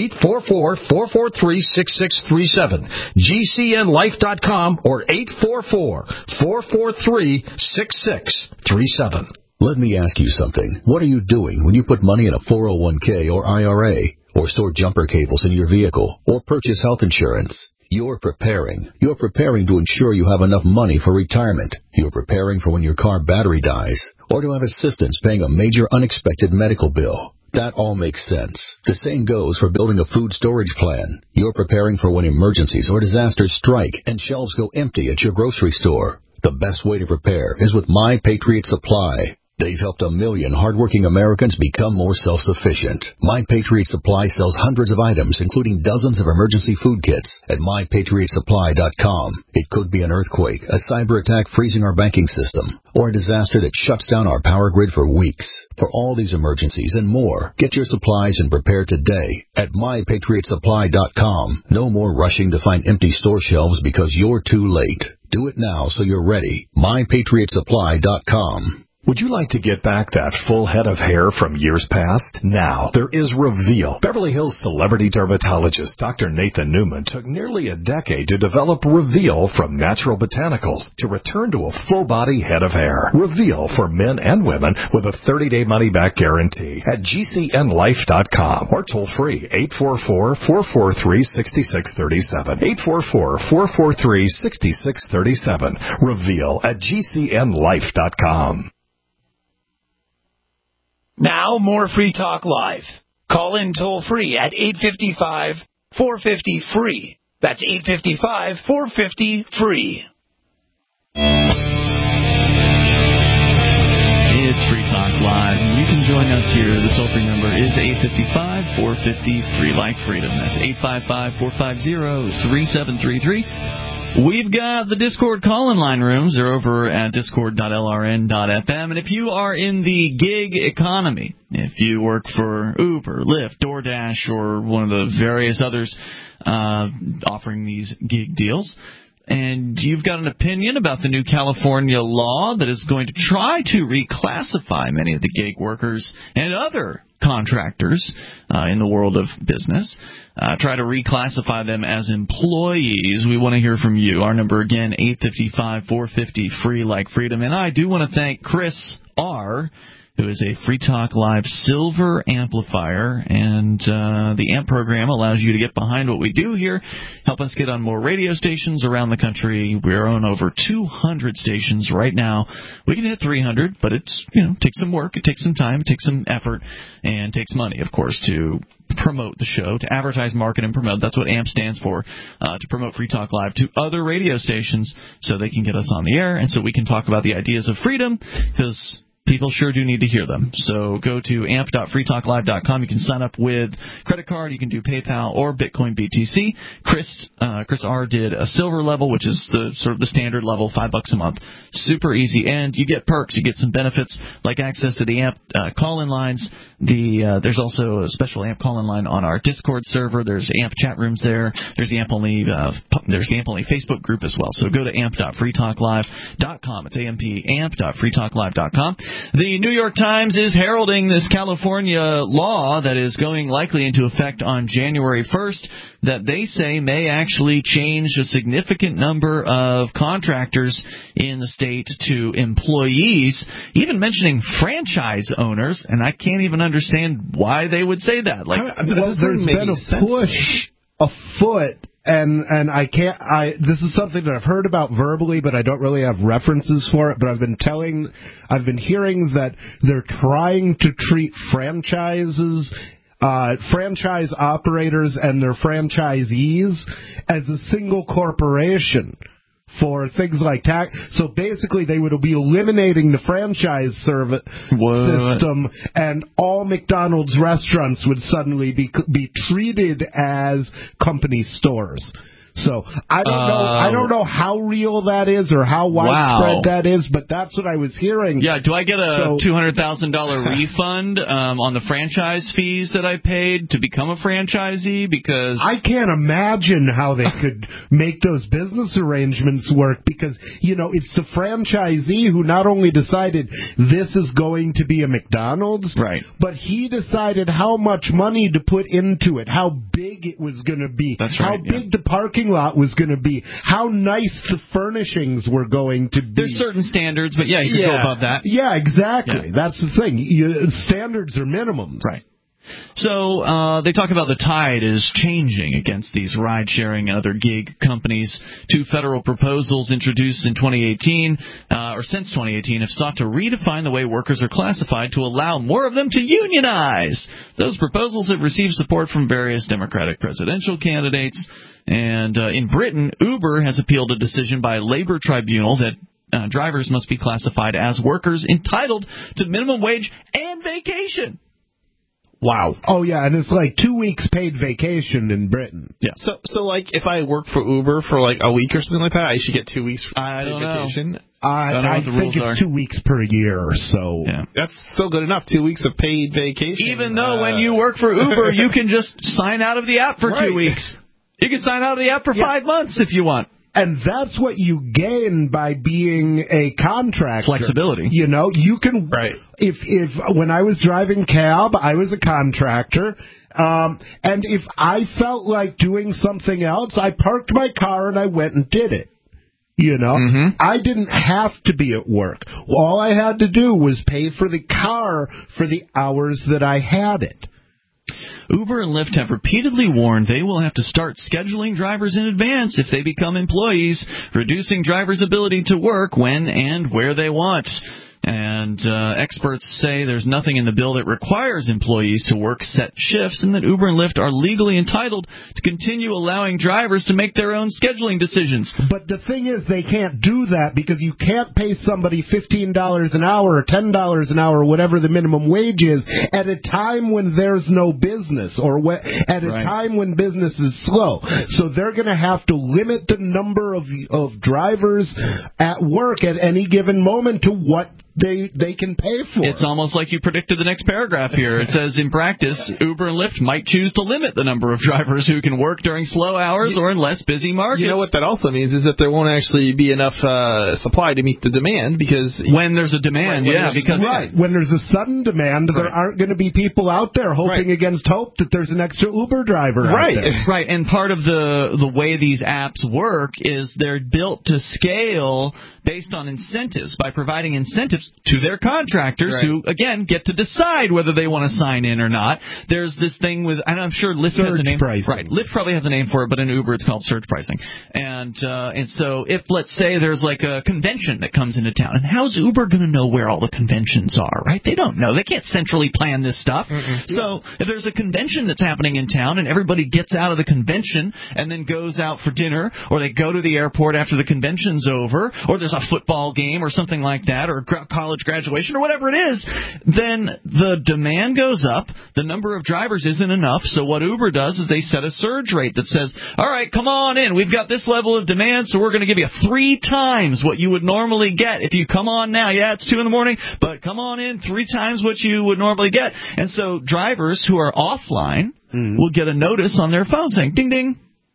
1-844-443-6637. gcnlife.com or 844-443-6637. Let me ask you something. What are you doing when you put money in a 401k or IRA, or store jumper cables in your vehicle, or purchase health insurance? You're preparing. You're preparing to ensure you have enough money for retirement. You're preparing for when your car battery dies, or to have assistance paying a major unexpected medical bill. That all makes sense. The same goes for building a food storage plan. You're preparing for when emergencies or disasters strike and shelves go empty at your grocery store. The best way to prepare is with My Patriot Supply. They've helped 1 million hardworking Americans become more self-sufficient. My Patriot Supply sells hundreds of items, including dozens of emergency food kits at MyPatriotSupply.com. It could be an earthquake, a cyber attack freezing our banking system, or a disaster that shuts down our power grid for weeks. For all these emergencies and more, get your supplies and prepare today at MyPatriotSupply.com. No more rushing to find empty store shelves because you're too late. Do it now so you're ready. MyPatriotSupply.com. Would you like to get back that full head of hair from years past? Now, there is Reveal. Beverly Hills celebrity dermatologist Dr. Nathan Newman took nearly a decade to develop Reveal from natural botanicals to return to a full-body head of hair. Reveal for men and women with a 30-day money-back guarantee at GCNlife.com or toll-free 844-443-6637. 844-443-6637. Reveal at GCNlife.com. Now, more Free Talk Live. Call in toll-free at 855-450-FREE. That's 855-450-FREE. It's Free Talk Live. You can join us here. The toll-free number is 855-450-FREE, like freedom. That's 855-450-3733. We've got the Discord call-in line rooms. They're over at discord.lrn.fm. And if you are in the gig economy, if you work for Uber, Lyft, DoorDash, or one of the various others offering these gig deals, and you've got an opinion about the new California law that is going to try to reclassify many of the gig workers and other contractors in the world of business, try to reclassify them as employees, we want to hear from you. Our number again, 855-450-FREE, like freedom. And I do want to thank Chris R., who is a Free Talk Live Silver amplifier, and the AMP program allows you to get behind what we do here, help us get on more radio stations around the country. We're on over 200 stations right now. We can hit 300, but it's, takes some work, it takes some time, it takes some effort, and takes money, of course, to promote the show, to advertise, market, and promote. That's what AMP stands for, to promote Free Talk Live to other radio stations so they can get us on the air and so we can talk about the ideas of freedom, because people sure do need to hear them. So go to amp.freetalklive.com. You can sign up with credit card. You can do PayPal or Bitcoin BTC. Chris R. did a silver level, which is the sort of the standard level, $5 a month. Super easy, and you get perks. You get some benefits like access to the AMP call-in lines. There's also a special AMP call-in line on our Discord server. There's AMP chat rooms there. There's the AMP only Facebook group as well. So go to amp.freetalklive.com. It's amp.freetalklive.com. The New York Times is heralding this California law that is going likely into effect on January 1st that they say may actually change a significant number of contractors in the state to employees, even mentioning franchise owners, and I can't even understand why they would say that. There's been a push afoot. And I can't. This is something that I've heard about verbally, but I don't really have references for it. But I've been hearing that they're trying to treat franchise operators and their franchisees as a single corporation for things like tax. So basically, they would be eliminating the franchise system, and all McDonald's restaurants would suddenly be treated as company stores. So I don't know how real that is or how widespread that is, but that's what I was hearing. Yeah, do I get a $200,000 refund on the franchise fees that I paid to become a franchisee? Because I can't imagine how they could make those business arrangements work, because it's the franchisee who not only decided this is going to be a McDonald's, right, but he decided how much money to put into it, how big it was going to be, how big the parking lot was going to be, how nice the furnishings were going to be. There's certain standards, but you can go above that. Yeah, exactly. Yeah. That's the thing. Standards are minimums. Right. So they talk about the tide is changing against these ride-sharing and other gig companies. 2 federal proposals introduced in 2018, or since 2018, have sought to redefine the way workers are classified to allow more of them to unionize. Those proposals have received support from various Democratic presidential candidates. And in Britain, Uber has appealed a decision by a labor tribunal that drivers must be classified as workers entitled to minimum wage and vacation. Wow. Oh, yeah, and it's like 2 weeks paid vacation in Britain. Yeah. So like, if I work for Uber for like a week or something like that, I should get 2 weeks paid vacation? I think it's 2 weeks per year or so. Yeah. That's still good enough, 2 weeks of paid vacation. Even though when you work for Uber, you can just sign out of the app for 2 weeks. You can sign out of the app for 5 months if you want. And that's what you gain by being a contractor. Flexibility. You can. Right. If when I was driving cab, I was a contractor. And if I felt like doing something else, I parked my car and I went and did it. I didn't have to be at work. All I had to do was pay for the car for the hours that I had it. Uber and Lyft have repeatedly warned they will have to start scheduling drivers in advance if they become employees, reducing drivers' ability to work when and where they want. And experts say there's nothing in the bill that requires employees to work set shifts, and that Uber and Lyft are legally entitled to continue allowing drivers to make their own scheduling decisions. But the thing is, they can't do that because you can't pay somebody $15 an hour or $10 an hour or whatever the minimum wage is at a time when there's no business or at a time when business is slow. So they're going to have to limit the number of drivers at work at any given moment to what they can pay for. It's almost like you predicted the next paragraph here. It says, in practice, Uber and Lyft might choose to limit the number of drivers who can work during slow hours or in less busy markets. You know what that also means is that there won't actually be enough supply to meet the demand, because when there's a demand, when there's a sudden demand, there aren't going to be people out there hoping against hope that there's an extra Uber driver out there. Right, and part of the way these apps work is they're built to scale based on incentives, by providing incentives to their contractors who, again, get to decide whether they want to sign in or not. There's this thing with, and I'm sure Lyft has a name. Pricing. Right, Lyft probably has a name for it, but in Uber it's called surge pricing. And so if, let's say, there's like a convention that comes into town, and how's Uber going to know where all the conventions are, right? They don't know. They can't centrally plan this stuff. So if there's a convention that's happening in town and everybody gets out of the convention and then goes out for dinner, or they go to the airport after the convention's over, or there's a football game or something like that, or college graduation or whatever it is, then the demand goes up, the number of drivers isn't enough, so what Uber does is they set a surge rate that says, all right, come on in, we've got this level of demand, so we're going to give you 3 times what you would normally get if you come on now. Yeah, it's 2 in the morning, but come on in, 3 times what you would normally get. And so drivers who are offline will get a notice on their phone saying, ding, ding,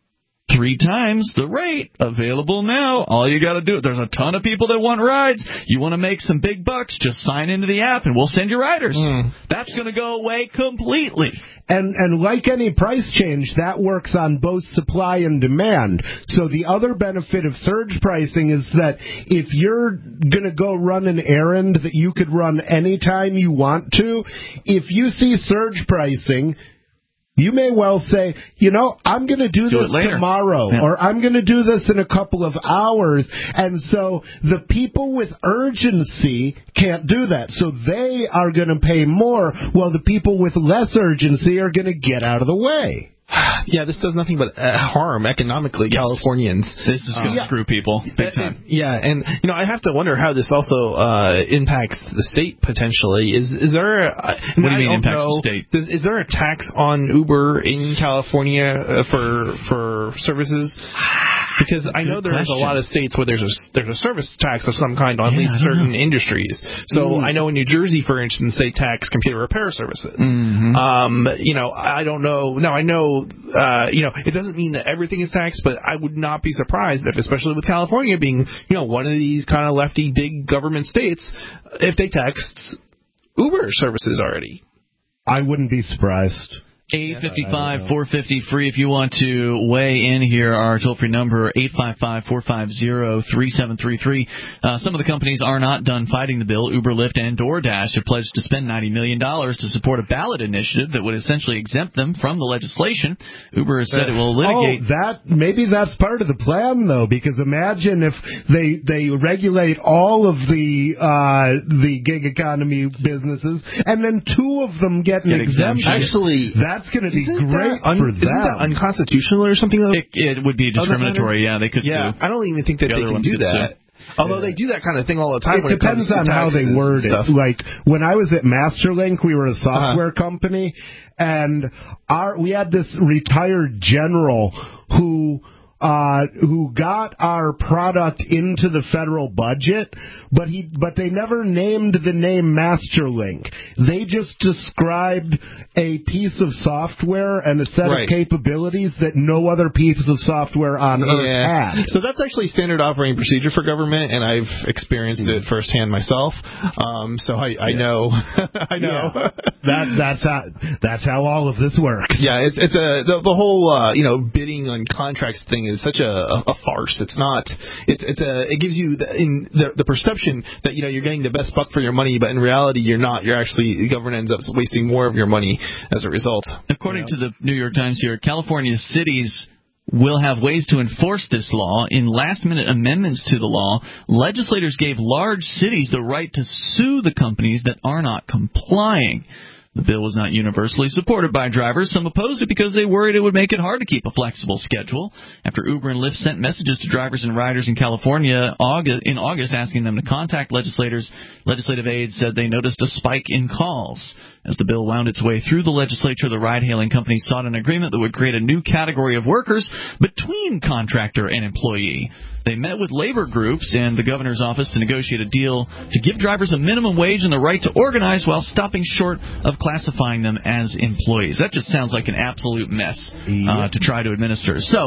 3 times the rate. Available now. All you got to do, there's a ton of people that want rides. You want to make some big bucks, just sign into the app and we'll send you riders. That's going to go away completely. And like any price change, that works on both supply and demand. So the other benefit of surge pricing is that if you're going to go run an errand that you could run anytime you want to, if you see surge pricing, you may well say, I'm going to do this tomorrow, or I'm going to do this in a couple of hours. And so the people with urgency can't do that. So they are going to pay more, while the people with less urgency are going to get out of the way. Yeah, this does nothing but harm economically Californians. This is going to screw people big time. Yeah, and I have to wonder how this also impacts the state potentially. Is there what do you mean impacts the state? Is there a tax on Uber in California for services? Because I know there's a lot of states where there's a service tax of some kind on at least certain industries. So I know in New Jersey, for instance, they tax computer repair services. I don't know. Now I know. It doesn't mean that everything is taxed, but I would not be surprised if, especially with California being, one of these kind of lefty big government states, if they taxed Uber services already. I wouldn't be surprised. 855-450-FREE if you want to weigh in here. Our toll-free number, 855-450-3733. Some of the companies are not done fighting the bill. Uber, Lyft, and DoorDash have pledged to spend $90 million to support a ballot initiative that would essentially exempt them from the legislation. Uber has said it will litigate... Maybe that's part of the plan, though, because imagine if they regulate all of the gig economy businesses, and then 2 of them get an exemption. Actually... That's going to be great for them. Isn't that unconstitutional or something? It would be discriminatory. Yeah, they could sue. I don't even think that they can do that. Although they do that kind of thing all the time. It depends on how they word it. Like when I was at Masterlink, we were a software company, and we had this retired general who got our product into the federal budget, but they never named the name Masterlink. They just described a piece of software and a set of capabilities that no other piece of software on Earth had. So that's actually standard operating procedure for government, and I've experienced it firsthand myself. So I know. I know. That's how all of this works. Yeah, the whole bidding on contracts thing is such a farce. It's not. It gives you the perception that you're getting the best buck for your money, but in reality you're not. The government ends up wasting more of your money as a result. According to the New York Times here, California cities will have ways to enforce this law. In last-minute amendments to the law, legislators gave large cities the right to sue the companies that are not complying. The bill was not universally supported by drivers. Some opposed it because they worried it would make it hard to keep a flexible schedule. After Uber and Lyft sent messages to drivers and riders in California in August asking them to contact legislators, legislative aides said they noticed a spike in calls. As the bill wound its way through the legislature, the ride-hailing companies sought an agreement that would create a new category of workers between contractor and employee. They met with labor groups and the governor's office to negotiate a deal to give drivers a minimum wage and the right to organize while stopping short of classifying them as employees. That just sounds like an absolute mess to try to administer. So,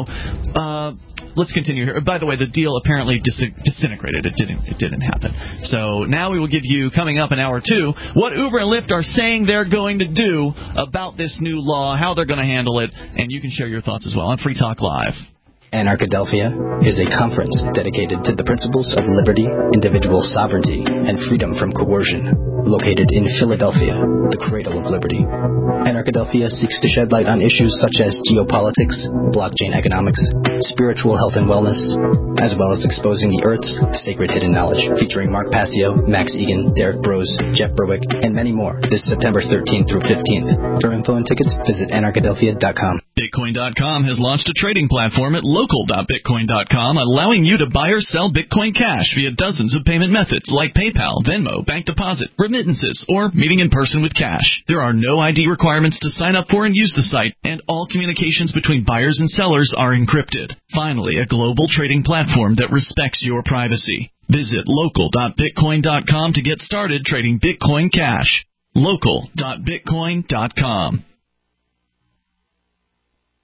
let's continue here. By the way, the deal apparently disintegrated. It didn't happen. So now we will give you, coming up in hour 2, what Uber and Lyft are saying they're going to do about this new law, how they're going to handle it, and you can share your thoughts as well on Free Talk Live. Anarchadelphia is a conference dedicated to the principles of liberty, individual sovereignty, and freedom from coercion, located in Philadelphia, the cradle of liberty. Anarchadelphia seeks to shed light on issues such as geopolitics, blockchain economics, spiritual health and wellness, as well as exposing the Earth's sacred hidden knowledge, featuring Mark Passio, Max Egan, Derek Brose, Jeff Berwick, and many more this September 13th through 15th. For info and tickets, visit anarchadelphia.com. Bitcoin.com has launched a trading platform at local.bitcoin.com, allowing you to buy or sell Bitcoin Cash via dozens of payment methods like PayPal, Venmo, bank deposit, remittances, or meeting in person with cash. There are no ID requirements to sign up for and use the site, and all communications between buyers and sellers are encrypted. Finally, a global trading platform that respects your privacy. Visit local.bitcoin.com to get started trading Bitcoin Cash. Local.bitcoin.com.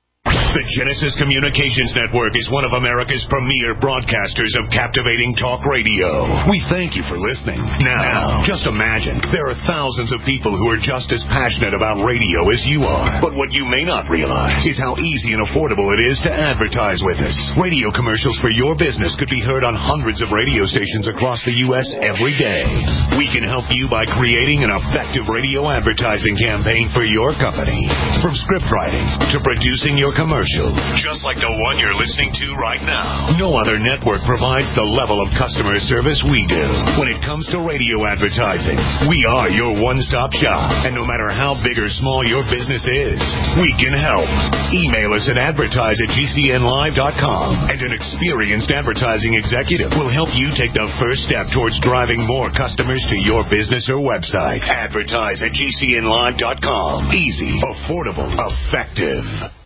The Genesis Communications Network is one of America's premier broadcasters of captivating talk radio. We thank you for listening. Now, just imagine, there are thousands of people who are just as passionate about radio as you are. But what you may not realize is how easy and affordable it is to advertise with us. Radio commercials for your business could be heard on hundreds of radio stations across the U.S. every day. We can help you by creating an effective radio advertising campaign for your company. From script writing to producing your commercial, just like the one you're listening to right now. No other network provides the level of customer service we do. When it comes to radio advertising, we are your one-stop shop. And no matter how big or small your business is, we can help. Email us at advertise@gcnlive.com, and an experienced advertising executive will help you take the first step towards driving more customers to your business or website. Advertise@gcnlive.com. Easy, affordable, effective.